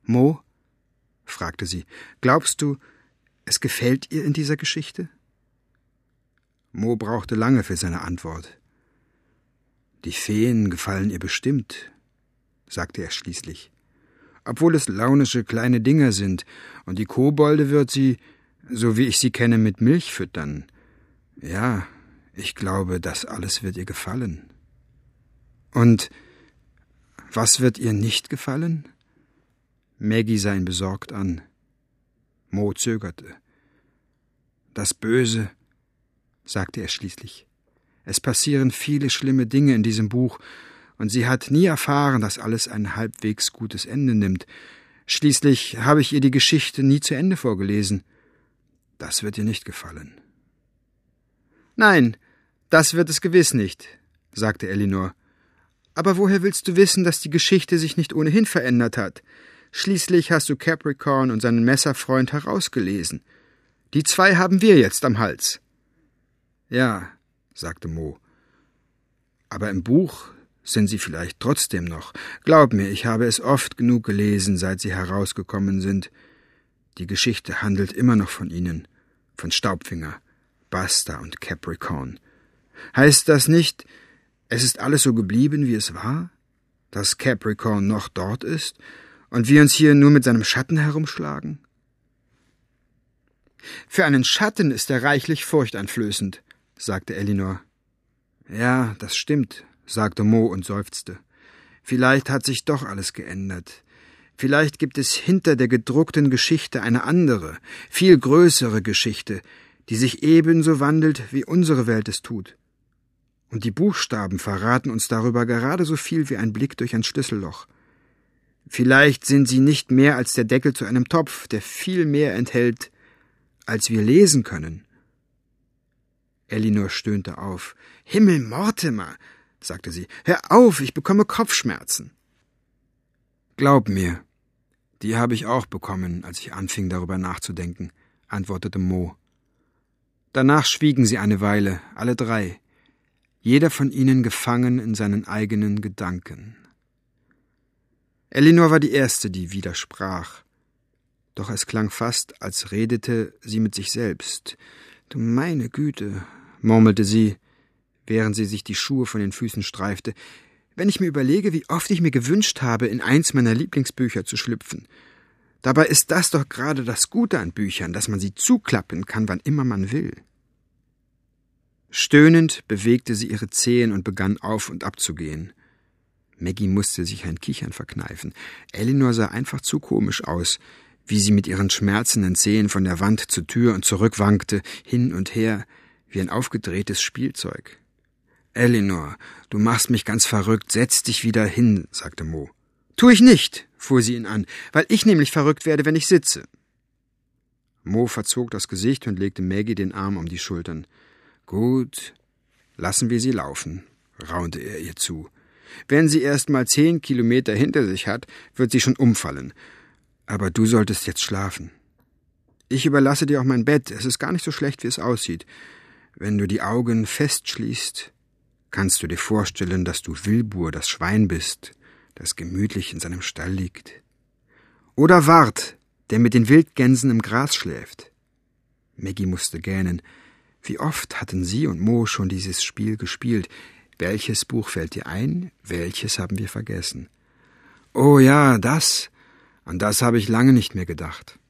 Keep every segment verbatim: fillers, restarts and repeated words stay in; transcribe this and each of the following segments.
»Mo«, fragte sie, »glaubst du, es gefällt ihr in dieser Geschichte?« Mo brauchte lange für seine Antwort. »Die Feen gefallen ihr bestimmt«, sagte er schließlich, »obwohl es launische kleine Dinger sind, und die Kobolde wird sie, so wie ich sie kenne, mit Milch füttern. Ja, ich glaube, das alles wird ihr gefallen.« »Und was wird ihr nicht gefallen?« Maggie sah ihn besorgt an. Mo zögerte. »Das Böse«, sagte er schließlich. »Es passieren viele schlimme Dinge in diesem Buch, und sie hat nie erfahren, dass alles ein halbwegs gutes Ende nimmt. Schließlich habe ich ihr die Geschichte nie zu Ende vorgelesen. Das wird ihr nicht gefallen.« »Nein, das wird es gewiss nicht«, sagte Elinor. »Aber woher willst du wissen, dass die Geschichte sich nicht ohnehin verändert hat? Schließlich hast du Capricorn und seinen Messerfreund herausgelesen. Die zwei haben wir jetzt am Hals.« »Ja«, sagte Mo. »Aber im Buch sind sie vielleicht trotzdem noch. Glaub mir, ich habe es oft genug gelesen, seit sie herausgekommen sind. Die Geschichte handelt immer noch von ihnen, von Staubfinger, Basta und Capricorn. Heißt das nicht, es ist alles so geblieben, wie es war? Dass Capricorn noch dort ist und wir uns hier nur mit seinem Schatten herumschlagen?« »Für einen Schatten ist er reichlich furchteinflößend«, sagte Elinor. »Ja, das stimmt«, sagte Mo und seufzte. »Vielleicht hat sich doch alles geändert. Vielleicht gibt es hinter der gedruckten Geschichte eine andere, viel größere Geschichte, die sich ebenso wandelt, wie unsere Welt es tut. Und die Buchstaben verraten uns darüber gerade so viel wie ein Blick durch ein Schlüsselloch. Vielleicht sind sie nicht mehr als der Deckel zu einem Topf, der viel mehr enthält, als wir lesen können.« Elinor stöhnte auf. »Himmel, Mortimer«, sagte sie, »hör auf, ich bekomme Kopfschmerzen.« »Glaub mir, die habe ich auch bekommen, als ich anfing, darüber nachzudenken«, antwortete Mo. Danach schwiegen sie eine Weile, alle drei, jeder von ihnen gefangen in seinen eigenen Gedanken. Elinor war die Erste, die widersprach. Doch es klang fast, als redete sie mit sich selbst. »Du meine Güte«, murmelte sie, während sie sich die Schuhe von den Füßen streifte, »wenn ich mir überlege, wie oft ich mir gewünscht habe, in eins meiner Lieblingsbücher zu schlüpfen. Dabei ist das doch gerade das Gute an Büchern, dass man sie zuklappen kann, wann immer man will.« Stöhnend bewegte sie ihre Zehen und begann auf und ab zu gehen. Maggie musste sich ein Kichern verkneifen. Elinor sah einfach zu komisch aus, wie sie mit ihren schmerzenden Zehen von der Wand zur Tür und zurück wankte, hin und her, wie ein aufgedrehtes Spielzeug. »Elinor, du machst mich ganz verrückt, setz dich wieder hin«, sagte Mo. »Tu ich nicht«, fuhr sie ihn an, »weil ich nämlich verrückt werde, wenn ich sitze.« Mo verzog das Gesicht und legte Maggie den Arm um die Schultern. »Gut, lassen wir sie laufen«, raunte er ihr zu. »Wenn sie erst mal zehn Kilometer hinter sich hat, wird sie schon umfallen. Aber du solltest jetzt schlafen. Ich überlasse dir auch mein Bett, es ist gar nicht so schlecht, wie es aussieht. Wenn du die Augen festschließt, kannst du dir vorstellen, dass du Wilbur, das Schwein bist, das gemütlich in seinem Stall liegt. Oder Wart, der mit den Wildgänsen im Gras schläft.« Maggie musste gähnen. Wie oft hatten sie und Mo schon dieses Spiel gespielt? Welches Buch fällt dir ein? Welches haben wir vergessen? »Oh ja, das. An das habe ich lange nicht mehr gedacht.«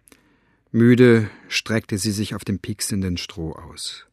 Müde streckte sie sich auf dem pieksenden Stroh aus.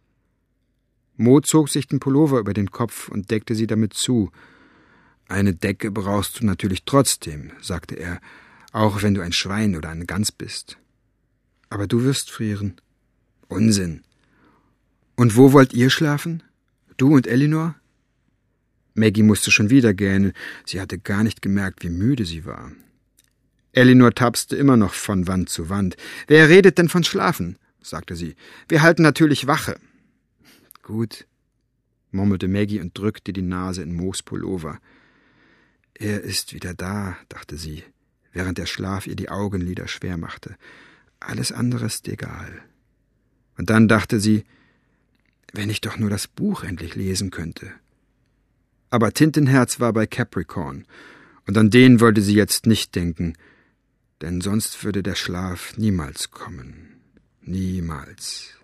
Mo zog sich den Pullover über den Kopf und deckte sie damit zu. »Eine Decke brauchst du natürlich trotzdem«, sagte er, »auch wenn du ein Schwein oder eine Gans bist. Aber du wirst frieren.« »Unsinn. Und wo wollt ihr schlafen? Du und Elinor?« Maggie musste schon wieder gähnen. Sie hatte gar nicht gemerkt, wie müde sie war. Elinor tapste immer noch von Wand zu Wand. »Wer redet denn von Schlafen?«, sagte sie. »Wir halten natürlich Wache.« »Gut«, murmelte Maggie und drückte die Nase in Moos Pullover. »Er ist wieder da«, dachte sie, während der Schlaf ihr die Augenlider schwer machte. »Alles andere ist egal.« Und dann dachte sie, wenn ich doch nur das Buch endlich lesen könnte. Aber Tintenherz war bei Capricorn, und an den wollte sie jetzt nicht denken. denn sonst würde der Schlaf niemals kommen. Niemals.